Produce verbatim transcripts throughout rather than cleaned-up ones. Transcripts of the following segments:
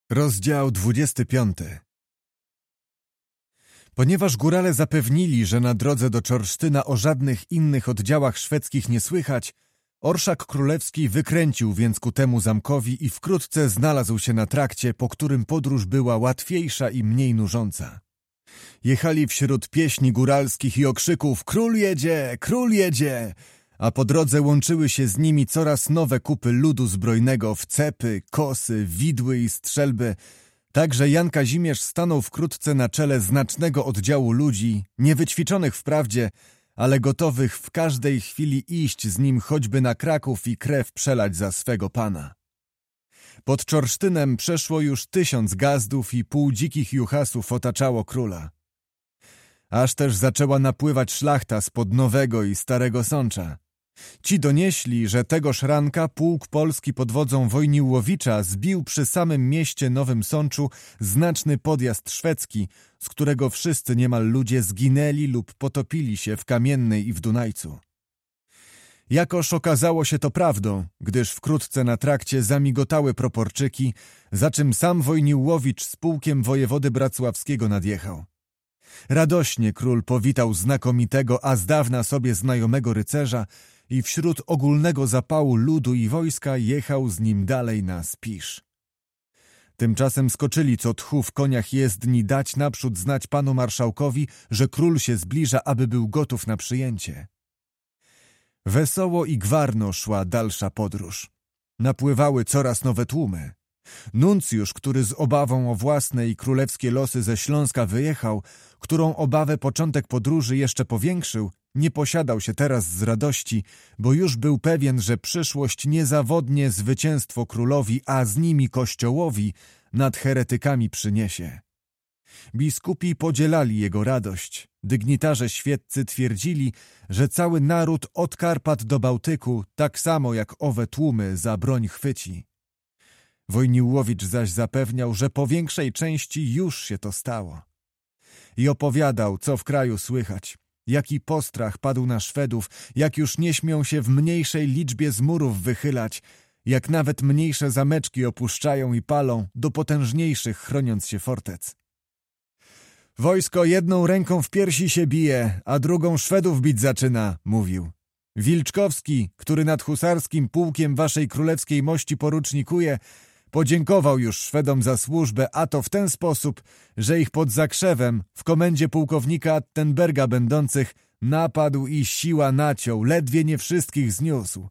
Rozdział dwudziesty piąty. Ponieważ górale zapewnili, że na drodze do Czorsztyna o żadnych innych oddziałach szwedzkich nie słychać, orszak królewski wykręcił więc ku temu zamkowi i wkrótce znalazł się na trakcie, po którym podróż była łatwiejsza i mniej nużąca. Jechali wśród pieśni góralskich i okrzyków „Król jedzie! Król jedzie!”, a po drodze łączyły się z nimi coraz nowe kupy ludu zbrojnego w cepy, kosy, widły i strzelby, tak że Jan Kazimierz stanął wkrótce na czele znacznego oddziału ludzi, niewyćwiczonych wprawdzie, ale gotowych w każdej chwili iść z nim choćby na Kraków i krew przelać za swego pana. Pod Czorsztynem przeszło już tysiąc gazdów i pół dzikich juchasów otaczało króla. Aż też zaczęła napływać szlachta spod Nowego i Starego Sącza. Ci donieśli, że tegoż ranka pułk polski pod wodzą Wojniłowicza zbił przy samym mieście Nowym Sączu znaczny podjazd szwedzki, z którego wszyscy niemal ludzie zginęli lub potopili się w Kamiennej i w Dunajcu. Jakoż okazało się to prawdą, gdyż wkrótce na trakcie zamigotały proporczyki, za czym sam Wojniłowicz z pułkiem wojewody bracławskiego nadjechał. Radośnie król powitał znakomitego, a z dawna sobie znajomego rycerza i wśród ogólnego zapału ludu i wojska jechał z nim dalej na Spisz. Tymczasem skoczyli co tchu w koniach jezdni dać naprzód znać panu marszałkowi, że król się zbliża, aby był gotów na przyjęcie. Wesoło i gwarno szła dalsza podróż. Napływały coraz nowe tłumy. Nuncjusz, który z obawą o własne i królewskie losy ze Śląska wyjechał, którą obawę początek podróży jeszcze powiększył, nie posiadał się teraz z radości, bo już był pewien, że przyszłość niezawodnie zwycięstwo królowi, a z nimi kościołowi nad heretykami przyniesie. Biskupi podzielali jego radość. Dygnitarze świeccy twierdzili, że cały naród od Karpat do Bałtyku, tak samo jak owe tłumy, za broń chwyci. Wojniłowicz zaś zapewniał, że po większej części już się to stało. I opowiadał, co w kraju słychać, jaki postrach padł na Szwedów, jak już nie śmią się w mniejszej liczbie z murów wychylać, jak nawet mniejsze zameczki opuszczają i palą, do potężniejszych chroniąc się fortec. Wojsko jedną ręką w piersi się bije, a drugą Szwedów bić zaczyna, mówił. Wilczkowski, który nad husarskim pułkiem waszej królewskiej mości porucznikuje, podziękował już Szwedom za służbę, a to w ten sposób, że ich pod Zakrzewem, w komendzie pułkownika Attenberga będących, napadł i siła naciął, ledwie nie wszystkich zniósł.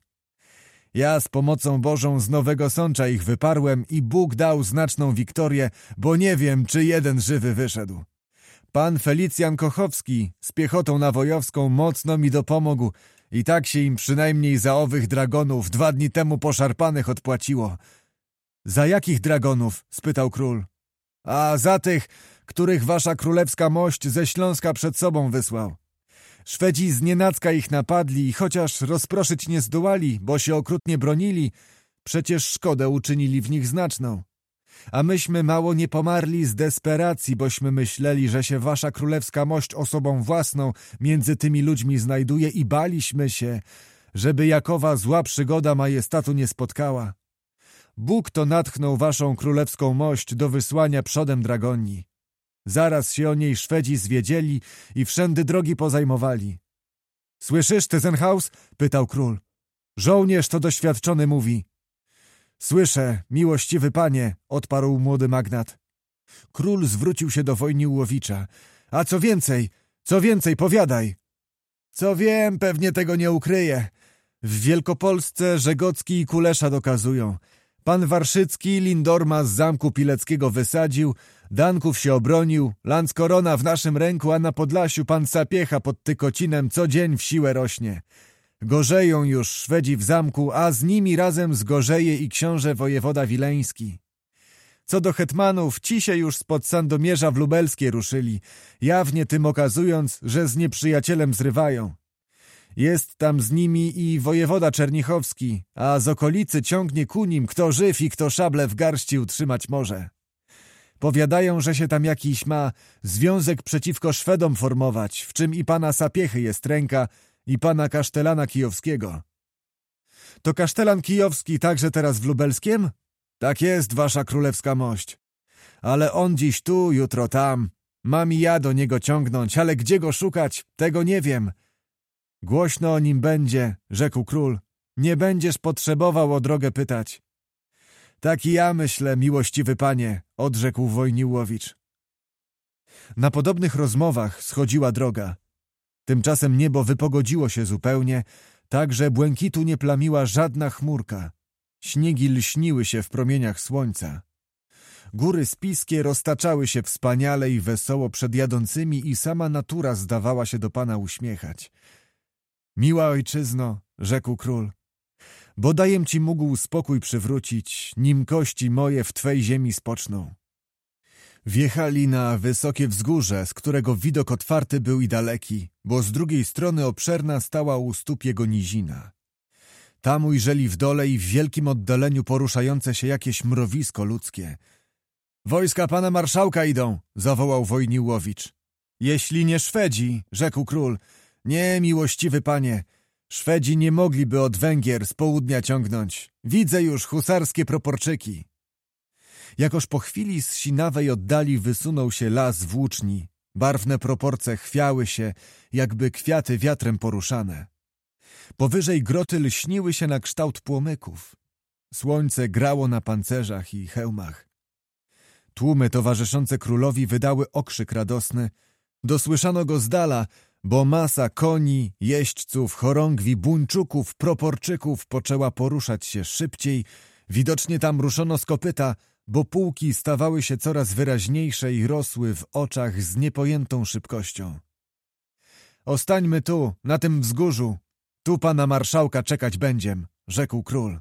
Ja z pomocą Bożą z Nowego Sącza ich wyparłem i Bóg dał znaczną wiktorię, bo nie wiem, czy jeden żywy wyszedł. Pan Felicjan Kochowski z piechotą nawojowską mocno mi dopomógł i tak się im przynajmniej za owych dragonów dwa dni temu poszarpanych odpłaciło. Za jakich dragonów? Spytał król. A za tych, których wasza królewska mość ze Śląska przed sobą wysłał. Szwedzi znienacka ich napadli i chociaż rozproszyć nie zdołali, bo się okrutnie bronili, przecież szkodę uczynili w nich znaczną. A myśmy mało nie pomarli z desperacji, bośmy myśleli, że się wasza królewska mość osobą własną między tymi ludźmi znajduje i baliśmy się, żeby jakowa zła przygoda majestatu nie spotkała. Bóg to natchnął waszą królewską mość do wysłania przodem dragoni. Zaraz się o niej Szwedzi zwiedzieli i wszędy drogi pozajmowali. Słyszysz, Tyzenhaus? Pytał król. Żołnierz to doświadczony mówi. Słyszę, miłościwy panie, odparł młody magnat. Król zwrócił się do Wojniłowicza. A co więcej, co więcej, powiadaj. Co wiem, pewnie tego nie ukryję. W Wielkopolsce Żegocki i Kulesza dokazują. Pan Warszycki Lindorma z zamku Pileckiego wysadził, Danków się obronił, Landskorona w naszym ręku, a na Podlasiu pan Sapiecha pod Tykocinem co dzień w siłę rośnie. Gorzeją już Szwedzi w zamku, a z nimi razem zgorzeje i książę wojewoda wileński. Co do hetmanów, ci się już spod Sandomierza w Lubelskie ruszyli, jawnie tym okazując, że z nieprzyjacielem zrywają. Jest tam z nimi i wojewoda czernichowski, a z okolicy ciągnie ku nim, kto żyw i kto szable w garści utrzymać może. Powiadają, że się tam jakiś ma związek przeciwko Szwedom formować, w czym i pana Sapiechy jest ręka, i pana kasztelana kijowskiego. To kasztelan kijowski także teraz w Lubelskiem? Tak jest, wasza królewska mość. Ale on dziś tu, jutro tam. Mam i ja do niego ciągnąć, ale gdzie go szukać, tego nie wiem. Głośno o nim będzie, rzekł król. Nie będziesz potrzebował o drogę pytać. Tak i ja myślę, miłościwy panie, odrzekł Wojniłowicz. Na podobnych rozmowach schodziła droga. Tymczasem niebo wypogodziło się zupełnie, tak że błękitu nie plamiła żadna chmurka. Śniegi lśniły się w promieniach słońca. Góry spiskie roztaczały się wspaniale i wesoło przed jadącymi i sama natura zdawała się do pana uśmiechać. Miła ojczyzno, rzekł król, bodajem ci mógł spokój przywrócić, nim kości moje w twej ziemi spoczną. Wjechali na wysokie wzgórze, z którego widok otwarty był i daleki, bo z drugiej strony obszerna stała u stóp jego nizina. Tam ujrzeli w dole i w wielkim oddaleniu poruszające się jakieś mrowisko ludzkie. Wojska pana marszałka idą, zawołał Wojniłowicz. Jeśli nie Szwedzi, rzekł król, nie, miłościwy panie, Szwedzi nie mogliby od Węgier z południa ciągnąć. Widzę już husarskie proporczyki. Jakoż po chwili z sinawej oddali wysunął się las włóczni. Barwne proporce chwiały się, jakby kwiaty wiatrem poruszane. Powyżej groty lśniły się na kształt płomyków. Słońce grało na pancerzach i hełmach. Tłumy towarzyszące królowi wydały okrzyk radosny. Dosłyszano go z dala, bo masa koni, jeźdźców, chorągwi, buńczuków, proporczyków poczęła poruszać się szybciej. Widocznie tam ruszono z kopyta, bo pułki stawały się coraz wyraźniejsze i rosły w oczach z niepojętą szybkością. Ostańmy tu, na tym wzgórzu. Tu pana marszałka czekać będziem, rzekł król.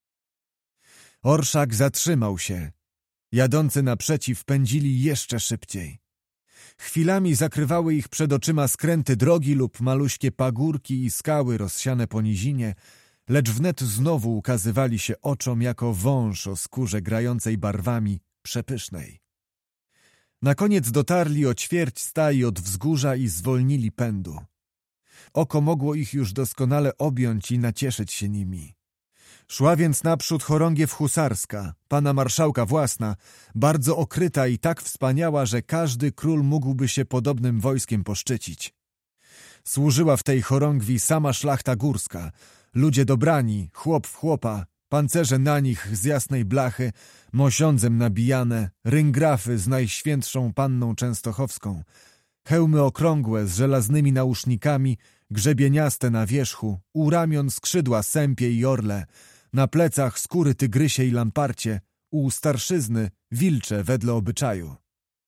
Orszak zatrzymał się. Jadący naprzeciw pędzili jeszcze szybciej. Chwilami zakrywały ich przed oczyma skręty drogi lub maluśkie pagórki i skały rozsiane po nizinie, lecz wnet znowu ukazywali się oczom jako wąż o skórze grającej barwami, przepysznej. Na koniec dotarli o ćwierć stai od wzgórza i zwolnili pędu. Oko mogło ich już doskonale objąć i nacieszyć się nimi. Szła więc naprzód chorągiew husarska, pana marszałka własna, bardzo okryta i tak wspaniała, że każdy król mógłby się podobnym wojskiem poszczycić. Służyła w tej chorągwi sama szlachta górska, ludzie dobrani, chłop w chłopa, pancerze na nich z jasnej blachy, mosiądzem nabijane, ryngrafy z najświętszą panną częstochowską, hełmy okrągłe z żelaznymi nausznikami, grzebieniaste na wierzchu, u ramion skrzydła sępie i orle, na plecach skóry tygrysie i lamparcie, u starszyzny wilcze wedle obyczaju.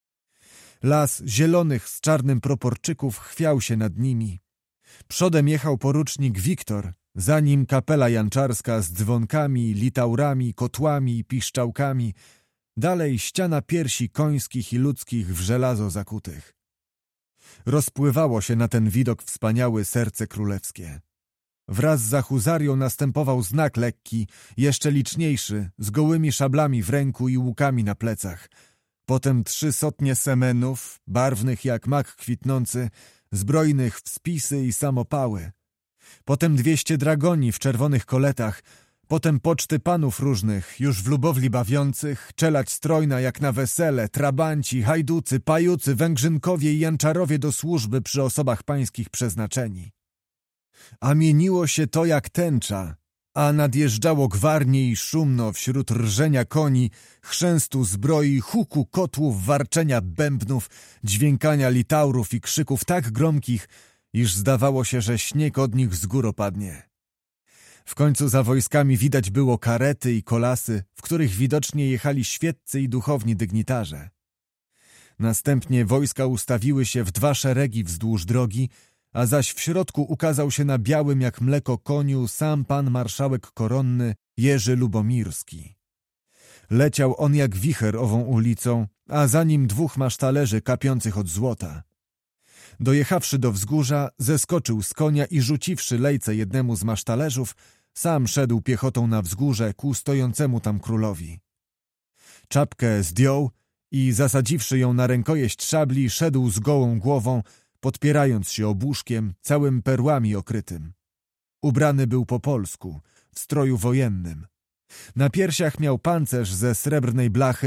Las zielonych z czarnym proporczyków chwiał się nad nimi. Przodem jechał porucznik Wiktor, za nim kapela janczarska z dzwonkami, litaurami, kotłami i piszczałkami, dalej ściana piersi końskich i ludzkich w żelazo zakutych. Rozpływało się na ten widok wspaniały serce królewskie. Wraz za huzarią następował znak lekki, jeszcze liczniejszy, z gołymi szablami w ręku i łukami na plecach. Potem trzy sotnie semenów, barwnych jak mak kwitnący, zbrojnych w spisy i samopały. Potem dwieście dragoni w czerwonych koletach, potem poczty panów różnych, już w lubowli bawiących, czelać strojna jak na wesele, trabanci, hajducy, pajucy, węgrzynkowie i janczarowie do służby przy osobach pańskich przeznaczeni. A mieniło się to jak tęcza, a nadjeżdżało gwarnie i szumno wśród rżenia koni, chrzęstu zbroi, huku kotłów, warczenia bębnów, dźwiękania litaurów i krzyków tak gromkich, iż zdawało się, że śnieg od nich z gór opadnie. W końcu za wojskami widać było karety i kolasy, w których widocznie jechali świeccy i duchowni dygnitarze. Następnie wojska ustawiły się w dwa szeregi wzdłuż drogi, a zaś w środku ukazał się na białym jak mleko koniu sam pan marszałek koronny Jerzy Lubomirski. Leciał on jak wicher ową ulicą, a za nim dwóch masztalerzy kapiących od złota. Dojechawszy do wzgórza, zeskoczył z konia i rzuciwszy lejce jednemu z masztalerzów, sam szedł piechotą na wzgórze ku stojącemu tam królowi. Czapkę zdjął i zasadziwszy ją na rękojeść szabli, szedł z gołą głową, podpierając się obłuszkiem, całym perłami okrytym. Ubrany był po polsku, w stroju wojennym. Na piersiach miał pancerz ze srebrnej blachy,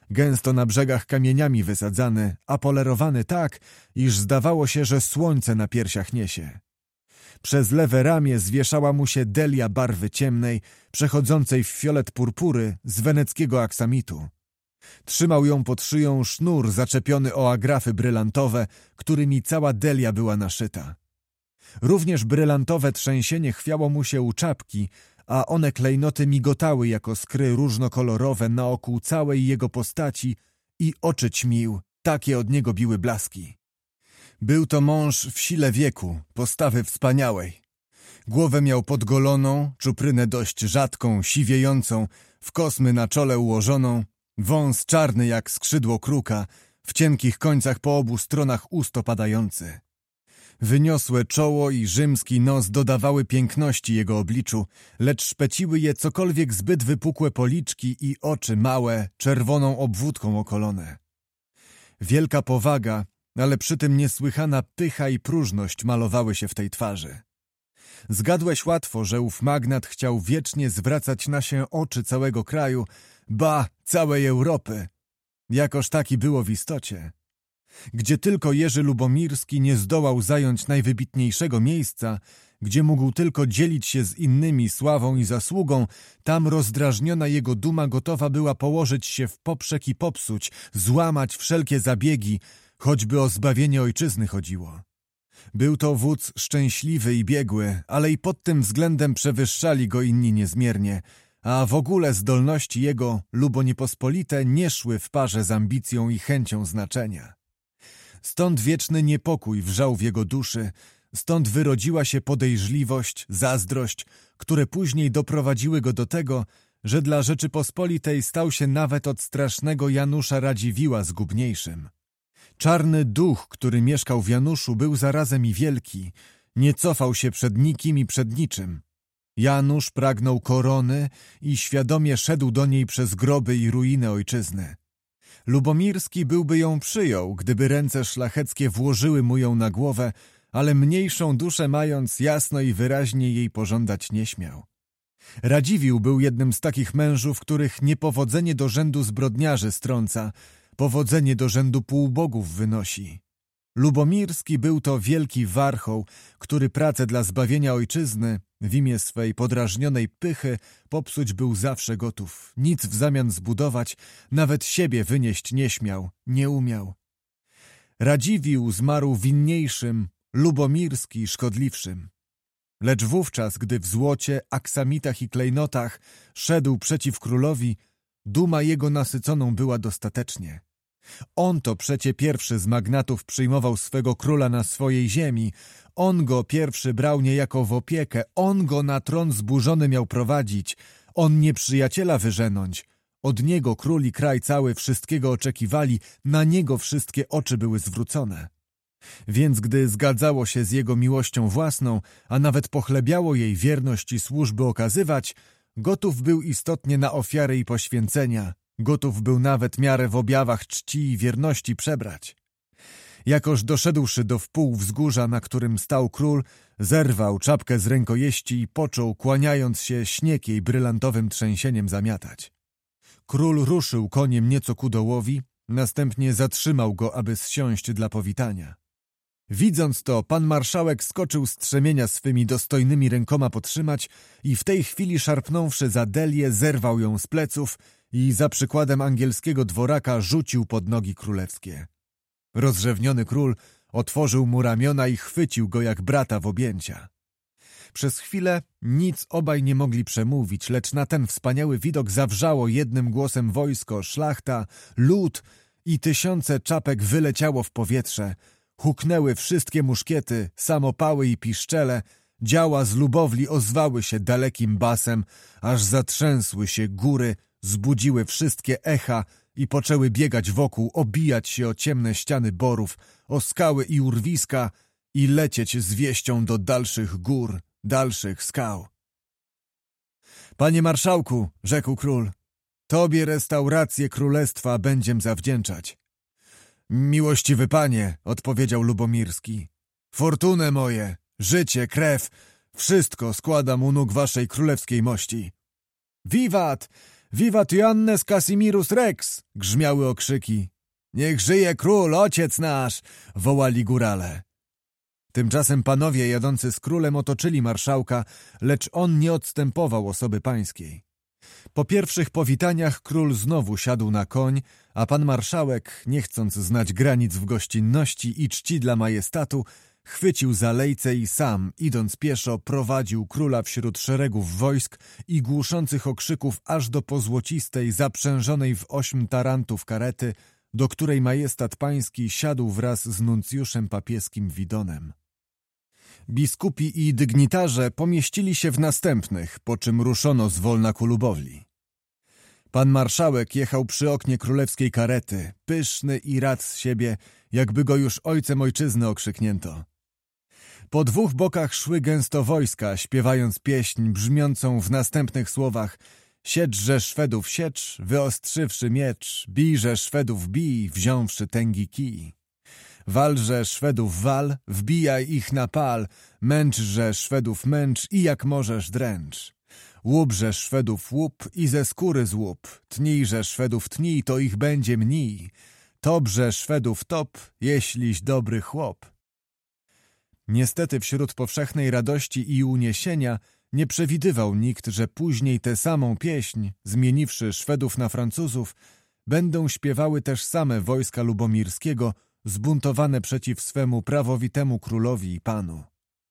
gęsto na brzegach kamieniami wysadzany, a polerowany tak, iż zdawało się, że słońce na piersiach niesie. Przez lewe ramię zwieszała mu się delia barwy ciemnej, przechodzącej w fiolet purpury z weneckiego aksamitu. Trzymał ją pod szyją sznur zaczepiony o agrafy brylantowe, którymi cała delia była naszyta. Również brylantowe trzęsienie chwiało mu się u czapki, a one klejnoty migotały jako skry różnokolorowe naokół całej jego postaci i oczy ćmił, takie od niego biły blaski. Był to mąż w sile wieku, postawy wspaniałej. Głowę miał podgoloną, czuprynę dość rzadką, siwiejącą, w kosmy na czole ułożoną, wąs czarny jak skrzydło kruka, w cienkich końcach po obu stronach ust opadający. Wyniosłe czoło i rzymski nos dodawały piękności jego obliczu, lecz szpeciły je cokolwiek zbyt wypukłe policzki i oczy małe, czerwoną obwódką okolone. Wielka powaga, ale przy tym niesłychana pycha i próżność malowały się w tej twarzy. Zgadłeś łatwo, że ów magnat chciał wiecznie zwracać na się oczy całego kraju, ba, całej Europy. Jakoż taki było w istocie. Gdzie tylko Jerzy Lubomirski nie zdołał zająć najwybitniejszego miejsca, gdzie mógł tylko dzielić się z innymi sławą i zasługą, tam rozdrażniona jego duma gotowa była położyć się w poprzek i popsuć, złamać wszelkie zabiegi, choćby o zbawienie ojczyzny chodziło. Był to wódz szczęśliwy i biegły, ale i pod tym względem przewyższali go inni niezmiernie, a w ogóle zdolności jego luboniepospolite nie szły w parze z ambicją i chęcią znaczenia. Stąd wieczny niepokój wrzał w jego duszy, stąd wyrodziła się podejrzliwość, zazdrość, które później doprowadziły go do tego, że dla Rzeczypospolitej stał się nawet od strasznego Janusza Radziwiłła zgubniejszym. Czarny duch, który mieszkał w Januszu, był zarazem i wielki, nie cofał się przed nikim i przed niczym. Janusz pragnął korony i świadomie szedł do niej przez groby i ruiny ojczyzny. Lubomirski byłby ją przyjął, gdyby ręce szlacheckie włożyły mu ją na głowę, ale mniejszą duszę mając, jasno i wyraźnie jej pożądać nie śmiał. Radziwiłł był jednym z takich mężów, których niepowodzenie do rzędu zbrodniarzy strąca, powodzenie do rzędu półbogów wynosi. Lubomirski był to wielki warchoł, który pracę dla zbawienia ojczyzny w imię swej podrażnionej pychy popsuć był zawsze gotów, nic w zamian zbudować, nawet siebie wynieść nie śmiał, nie umiał. Radziwiłł zmarł winniejszym, Lubomirski szkodliwszym. Lecz wówczas, gdy w złocie, aksamitach i klejnotach szedł przeciw królowi, duma jego nasyconą była dostatecznie. On to przecie pierwszy z magnatów przyjmował swego króla na swojej ziemi, on go pierwszy brał niejako w opiekę, on go na tron zburzony miał prowadzić, on nieprzyjaciela wyżenąć. Od niego król i kraj cały wszystkiego oczekiwali, na niego wszystkie oczy były zwrócone. Więc gdy zgadzało się z jego miłością własną, a nawet pochlebiało jej wierność i służby okazywać, gotów był istotnie na ofiary i poświęcenia, gotów był nawet miarę w objawach czci i wierności przebrać. Jakoż doszedłszy do wpół wzgórza, na którym stał król, zerwał czapkę z rękojeści i począł, kłaniając się, śnieg jej brylantowym trzęsieniem zamiatać. Król ruszył koniem nieco ku dołowi, następnie zatrzymał go, aby zsiąść dla powitania. Widząc to, pan marszałek skoczył z strzemienia swymi dostojnymi rękoma podtrzymać i w tej chwili szarpnąwszy za delię, zerwał ją z pleców i za przykładem angielskiego dworaka rzucił pod nogi królewskie. Rozrzewniony król otworzył mu ramiona i chwycił go jak brata w objęcia. Przez chwilę nic obaj nie mogli przemówić, lecz na ten wspaniały widok zawrzało jednym głosem wojsko, szlachta, lud i tysiące czapek wyleciało w powietrze. Huknęły wszystkie muszkiety, samopały i piszczele, działa z Lubowli ozwały się dalekim basem, aż zatrzęsły się góry, zbudziły wszystkie echa i poczęły biegać wokół, obijać się o ciemne ściany borów, o skały i urwiska i lecieć z wieścią do dalszych gór, dalszych skał. Panie marszałku, rzekł król, tobie restaurację królestwa będziem zawdzięczać. Miłościwy panie, odpowiedział Lubomirski, fortunę moje, życie, krew, wszystko składam u nóg waszej królewskiej mości. Wiwat! Vivat Ioannes Casimirus Rex! Grzmiały okrzyki. Niech żyje król, ojciec nasz! Wołali górale. Tymczasem panowie jadący z królem otoczyli marszałka, lecz on nie odstępował osoby pańskiej. Po pierwszych powitaniach król znowu siadł na koń, a pan marszałek, nie chcąc znać granic w gościnności i czci dla majestatu, chwycił za lejce i sam, idąc pieszo, prowadził króla wśród szeregów wojsk i głuszących okrzyków aż do pozłocistej, zaprzężonej w ośm tarantów karety, do której majestat pański siadł wraz z nuncjuszem papieskim Widonem. Biskupi i dygnitarze pomieścili się w następnych, po czym ruszono zwolna ku Lubowli. Pan marszałek jechał przy oknie królewskiej karety, pyszny i rad z siebie, jakby go już ojcem ojczyzny okrzyknięto. Po dwóch bokach szły gęsto wojska, śpiewając pieśń brzmiącą w następnych słowach: siedźże Szwedów siecz, wyostrzywszy miecz, bijże Szwedów bij, wziąwszy tęgi kij. Walże Szwedów wal, wbijaj ich na pal, męczże Szwedów męcz i jak możesz dręcz. Łupże Szwedów łup i ze skóry złup, tnijże Szwedów tnij, to ich będzie mniej. Topże Szwedów top, jeśliś dobry chłop. Niestety wśród powszechnej radości i uniesienia nie przewidywał nikt, że później tę samą pieśń, zmieniwszy Szwedów na Francuzów, będą śpiewały też same wojska lubomirskiego, zbuntowane przeciw swemu prawowitemu królowi i panu.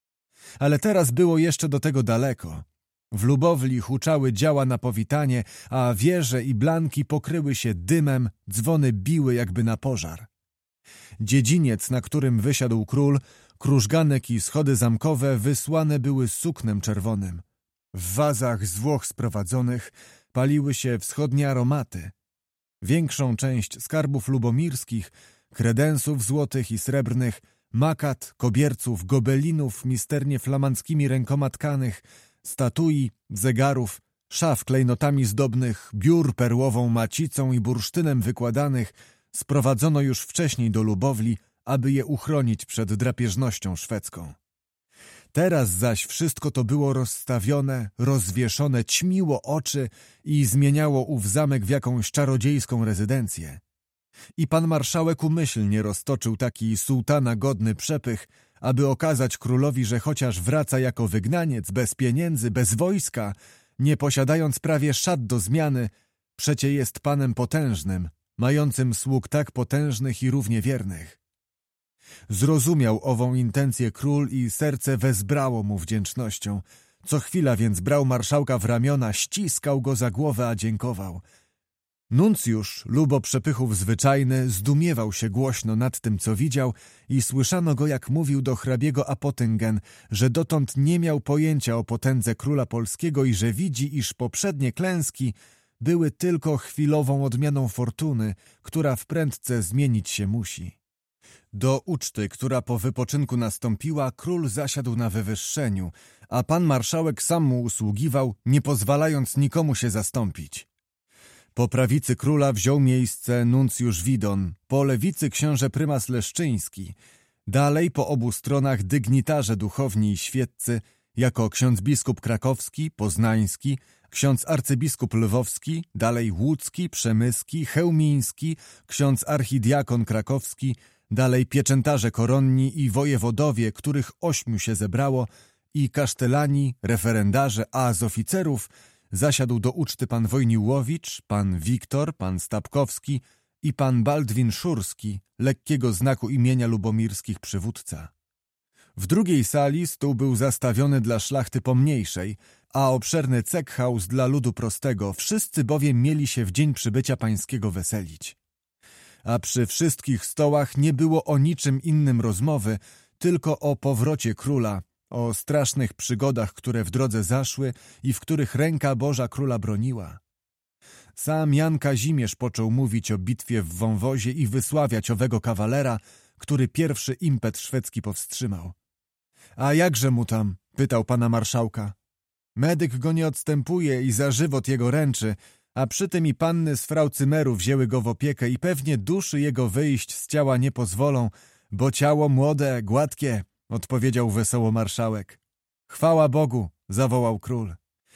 Ale teraz było jeszcze do tego daleko. W Lubowli huczały działa na powitanie, a wieże i blanki pokryły się dymem, dzwony biły jakby na pożar. Dziedziniec, na którym wysiadł król, krużganek i schody zamkowe wysłane były suknem czerwonym. W wazach z Włoch sprowadzonych paliły się wschodnie aromaty. Większą część skarbów lubomirskich, kredensów złotych i srebrnych, makat, kobierców, gobelinów misternie flamandzkimi rękoma tkanych, statui, zegarów, szaf klejnotami zdobnych, biur perłową macicą i bursztynem wykładanych sprowadzono już wcześniej do Lubowli, aby je uchronić przed drapieżnością szwedzką. Teraz zaś wszystko to było rozstawione, rozwieszone, ćmiło oczy i zmieniało ów zamek w jakąś czarodziejską rezydencję. I pan marszałek umyślnie roztoczył taki sułtana godny przepych, aby okazać królowi, że chociaż wraca jako wygnaniec, bez pieniędzy, bez wojska, nie posiadając prawie szat do zmiany, przecie jest panem potężnym, mającym sług tak potężnych i równie wiernych. Zrozumiał ową intencję król i serce wezbrało mu wdzięcznością. Co chwila więc brał marszałka w ramiona, ściskał go za głowę, a dziękował. Nuncjusz, lubo przepychów zwyczajny, zdumiewał się głośno nad tym, co widział i słyszano go, jak mówił do hrabiego Apotyngen, że dotąd nie miał pojęcia o potędze króla polskiego i że widzi, iż poprzednie klęski były tylko chwilową odmianą fortuny, która wprędce zmienić się musi. Do uczty, która po wypoczynku nastąpiła, król zasiadł na wywyższeniu, a pan marszałek sam mu usługiwał, nie pozwalając nikomu się zastąpić. Po prawicy króla wziął miejsce nuncjusz Widon, po lewicy książę prymas Leszczyński, dalej po obu stronach dygnitarze duchowni i świeccy, jako ksiądz biskup krakowski, poznański, ksiądz arcybiskup lwowski, dalej łódzki, przemyski, chełmiński, ksiądz archidiakon krakowski, dalej pieczętarze koronni i wojewodowie, których ośmiu się zebrało, i kasztelani, referendarze, a z oficerów zasiadł do uczty pan Wojniłowicz, pan Wiktor, pan Stapkowski i pan Baldwin Szurski, lekkiego znaku imienia lubomirskich przywódca. W drugiej sali stół był zastawiony dla szlachty pomniejszej, a obszerny cekhaus dla ludu prostego, wszyscy bowiem mieli się w dzień przybycia pańskiego weselić. A przy wszystkich stołach nie było o niczym innym rozmowy, tylko o powrocie króla, o strasznych przygodach, które w drodze zaszły i w których ręka Boża króla broniła. Sam Jan Kazimierz począł mówić o bitwie w Wąwozie i wysławiać owego kawalera, który pierwszy impet szwedzki powstrzymał. A jakże mu tam? Pytał pana marszałka. Medyk go nie odstępuje i za żywot jego ręczy, a przy tym i panny z frau Cymeru wzięły go w opiekę i pewnie duszy jego wyjść z ciała nie pozwolą, bo ciało młode, gładkie, odpowiedział wesoło marszałek. Chwała Bogu, zawołał król.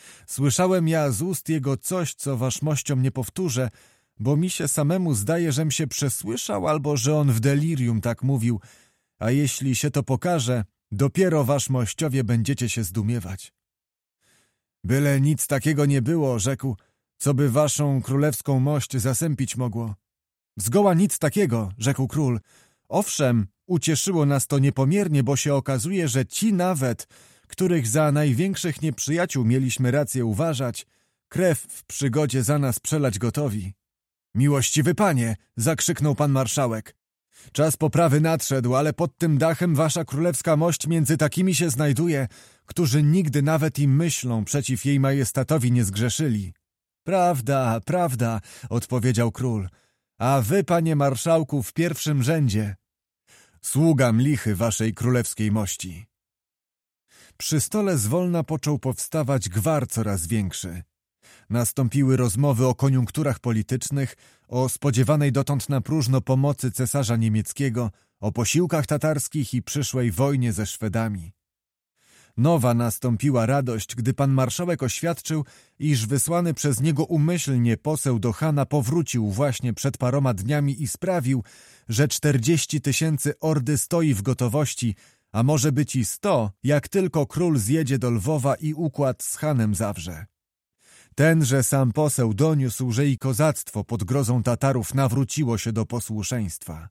Słyszałem ja z ust jego coś, co wasz mościom nie powtórzę, bo mi się samemu zdaje, żem się przesłyszał, albo że on w delirium tak mówił, a jeśli się to pokaże, dopiero wasz mościowie będziecie się zdumiewać. Byle nic takiego nie było, rzekł, co by waszą królewską mość zasępić mogło. Zgoła nic takiego, rzekł król. Owszem, ucieszyło nas to niepomiernie, bo się okazuje, że ci nawet, których za największych nieprzyjaciół mieliśmy rację uważać, krew w przygodzie za nas przelać gotowi. Miłościwy panie, zakrzyknął pan marszałek. Czas poprawy nadszedł, ale pod tym dachem wasza królewska mość między takimi się znajduje, którzy nigdy nawet i myślą przeciw jej majestatowi nie zgrzeszyli. Prawda, prawda, odpowiedział król, a wy, panie marszałku, w pierwszym rzędzie. Sługam lichy waszej królewskiej mości. Przy stole zwolna począł powstawać gwar coraz większy. Nastąpiły rozmowy o koniunkturach politycznych, o spodziewanej dotąd na próżno pomocy cesarza niemieckiego, o posiłkach tatarskich i przyszłej wojnie ze Szwedami. Nowa nastąpiła radość, gdy pan marszałek oświadczył, iż wysłany przez niego umyślnie poseł do Hana powrócił właśnie przed paroma dniami i sprawił, że czterdzieści tysięcy ordy stoi w gotowości, a może być i sto, jak tylko król zjedzie do Lwowa i układ z Hanem zawrze. Tenże sam poseł doniósł, że i kozactwo pod grozą Tatarów nawróciło się do posłuszeństwa.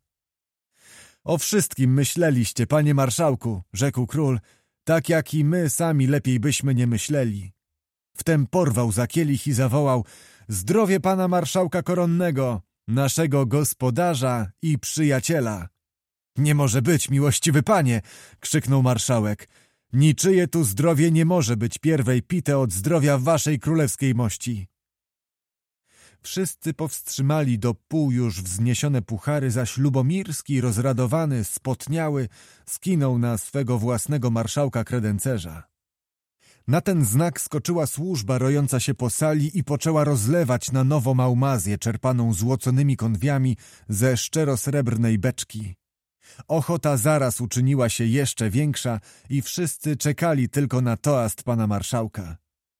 O wszystkim myśleliście, panie marszałku, rzekł król, tak jak i my sami lepiej byśmy nie myśleli. Wtem porwał za kielich i zawołał: zdrowie pana marszałka koronnego, naszego gospodarza i przyjaciela. Nie może być, miłościwy panie, krzyknął marszałek. Niczyje tu zdrowie nie może być pierwej pite od zdrowia waszej królewskiej mości. Wszyscy powstrzymali do pół już wzniesione puchary, zaś Lubomirski, rozradowany, spotniały, skinął na swego własnego marszałka kredencerza. Na ten znak skoczyła służba rojąca się po sali i poczęła rozlewać na nowo małmazję czerpaną złoconymi konwiami ze szczerosrebrnej beczki. Ochota zaraz uczyniła się jeszcze większa i wszyscy czekali tylko na toast pana marszałka.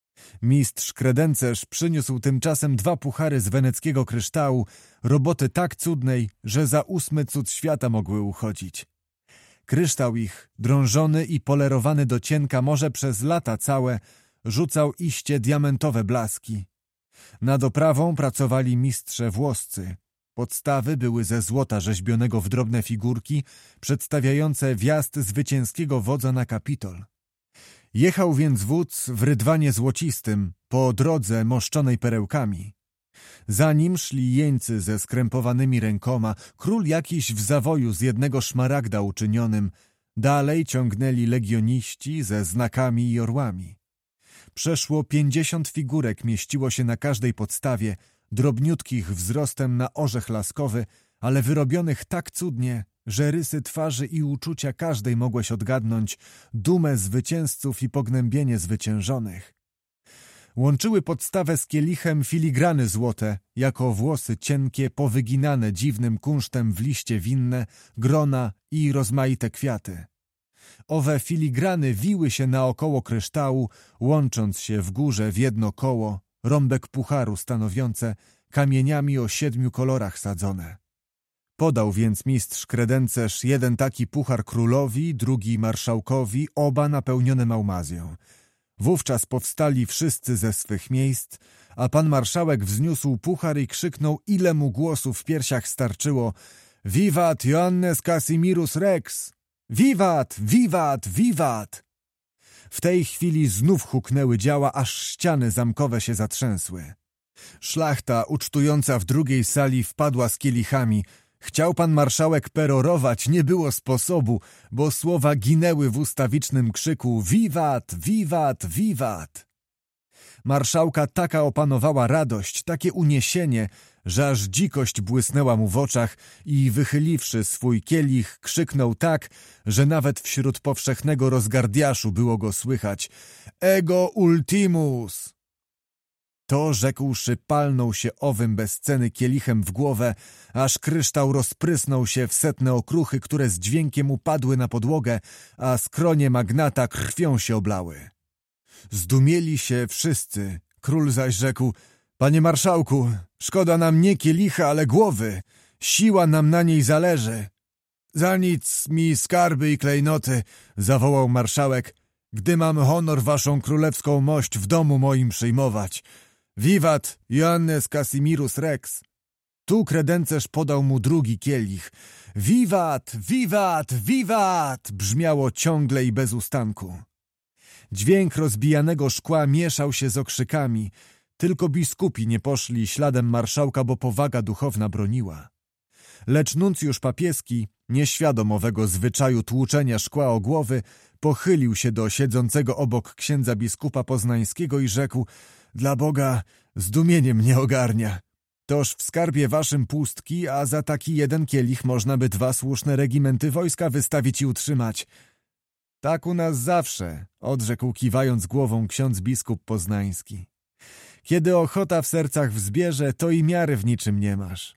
Mistrz kredencerz przyniósł tymczasem dwa puchary z weneckiego kryształu, roboty tak cudnej, że za ósmy cud świata mogły uchodzić. Kryształ ich, drążony i polerowany do cienka może przez lata całe, rzucał iście diamentowe blaski. Nad oprawą pracowali mistrze włoscy. Podstawy były ze złota rzeźbionego w drobne figurki, przedstawiające wjazd zwycięskiego wodza na Kapitol. Jechał więc wódz w rydwanie złocistym, po drodze moszczonej perełkami. Za nim szli jeńcy ze skrępowanymi rękoma, król jakiś w zawoju z jednego szmaragda uczynionym, dalej ciągnęli legioniści ze znakami i orłami. Przeszło pięćdziesiąt figurek mieściło się na każdej podstawie, drobniutkich wzrostem na orzech laskowy, ale wyrobionych tak cudnie, że rysy twarzy i uczucia każdej mogłeś odgadnąć, dumę zwycięzców i pognębienie zwyciężonych. Łączyły podstawę z kielichem filigrany złote, jako włosy cienkie, powyginane dziwnym kunsztem w liście winne, grona i rozmaite kwiaty. Owe filigrany wiły się naokoło kryształu, łącząc się w górze w jedno koło, rąbek pucharu stanowiące, kamieniami o siedmiu kolorach sadzone. Podał więc mistrz kredencerz jeden taki puchar królowi, drugi marszałkowi, oba napełnione małmazją. Wówczas powstali wszyscy ze swych miejsc, a pan marszałek wzniósł puchar i krzyknął, ile mu głosu w piersiach starczyło: Vivat Ioannes Casimirus Rex! Wiwat, wiwat, wiwat! W tej chwili znów huknęły działa, aż ściany zamkowe się zatrzęsły. Szlachta, ucztująca w drugiej sali, wpadła z kielichami. Chciał pan marszałek perorować, nie było sposobu, bo słowa ginęły w ustawicznym krzyku: wiwat, wiwat, wiwat! Marszałka taka opanowała radość, takie uniesienie, że aż dzikość błysnęła mu w oczach i wychyliwszy swój kielich, krzyknął tak, że nawet wśród powszechnego rozgardiaszu było go słychać: Ego ultimus! To, rzekłszy, palnął się owym bez ceny kielichem w głowę, aż kryształ rozprysnął się w setne okruchy, które z dźwiękiem upadły na podłogę, a skronie magnata krwią się oblały. Zdumieli się wszyscy. Król zaś rzekł: Panie marszałku, szkoda nam nie kielicha, ale głowy. Siła nam na niej zależy. Za nic mi skarby i klejnoty, zawołał marszałek, gdy mam honor waszą królewską mość w domu moim przyjmować. Wiwat Joannes Casimirus Rex. Tu kredencerz podał mu drugi kielich. Wiwat, wiwat, wiwat! Brzmiało ciągle i bez ustanku. Dźwięk rozbijanego szkła mieszał się z okrzykami. Tylko biskupi nie poszli śladem marszałka, bo powaga duchowna broniła. Lecz nuncjusz papieski, nieświadom owego zwyczaju tłuczenia szkła o głowy, pochylił się do siedzącego obok księdza biskupa poznańskiego i rzekł: Dla Boga zdumienie mnie ogarnia. Toż w skarbie waszym pustki, a za taki jeden kielich można by dwa słuszne regimenty wojska wystawić i utrzymać. Tak u nas zawsze, odrzekł kiwając głową ksiądz biskup poznański. Kiedy ochota w sercach wzbierze, to i miary w niczym nie masz.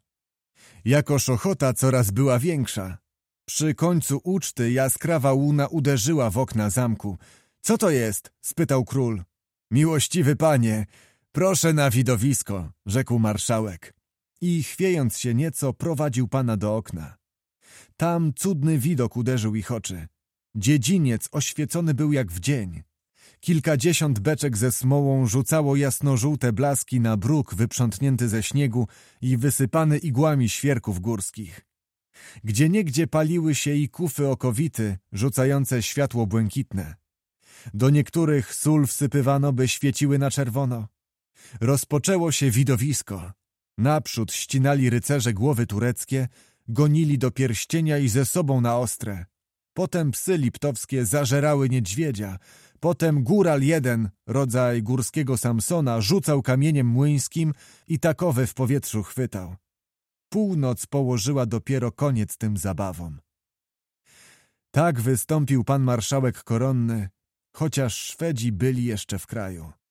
Jakoż ochota coraz była większa. Przy końcu uczty jaskrawa łuna uderzyła w okna zamku. Co to jest? Spytał król. Miłościwy panie, proszę na widowisko, rzekł marszałek. I chwiejąc się nieco, prowadził pana do okna. Tam cudny widok uderzył ich oczy. Dziedziniec oświecony był jak w dzień. Kilkadziesiąt beczek ze smołą rzucało jasno-żółte blaski na bruk wyprzątnięty ze śniegu i wysypany igłami świerków górskich. Gdzieniegdzie paliły się i kufy okowity, rzucające światło błękitne. Do niektórych sól wsypywano, by świeciły na czerwono. Rozpoczęło się widowisko. Naprzód ścinali rycerze głowy tureckie, gonili do pierścienia i ze sobą na ostre. Potem psy liptowskie zażerały niedźwiedzia. Potem góral jeden, rodzaj górskiego Samsona, rzucał kamieniem młyńskim i takowe w powietrzu chwytał. Północ położyła dopiero koniec tym zabawom. Tak wystąpił pan marszałek koronny, chociaż Szwedzi byli jeszcze w kraju.